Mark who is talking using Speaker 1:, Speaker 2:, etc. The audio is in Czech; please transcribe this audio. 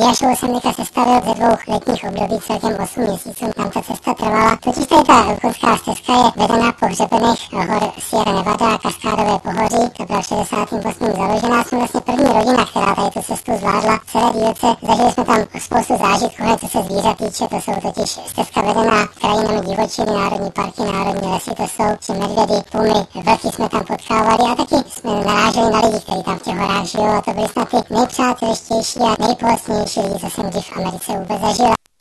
Speaker 1: Eliášovu jsem teďka sestavil ze 2 letních období, celkem 8 měsíců tam ta cesta trvala. Totiž tady ta koňská stezka je vedena po hřebenech hor Sierra Nevada a Kaskádové pohoří. To byla v 68. založená. Jsme vlastně první rodina, která tady tu cestu zvládla v celé dílce. Zažili jsme tam spoustu zážitků, co se zvířat týče. To jsou totiž stezka vedená krajinami divočiny, národní parky, národní lesy, to jsou či medvědy, pumy, vlky jsme tam potkávali a taky jsme naráželi na lidi, kteří tam v těch horách žijou a to byli snad ty nejpřátelštější a nejpohostnější lidi, co jsem kdy v Americe vůbec zažil.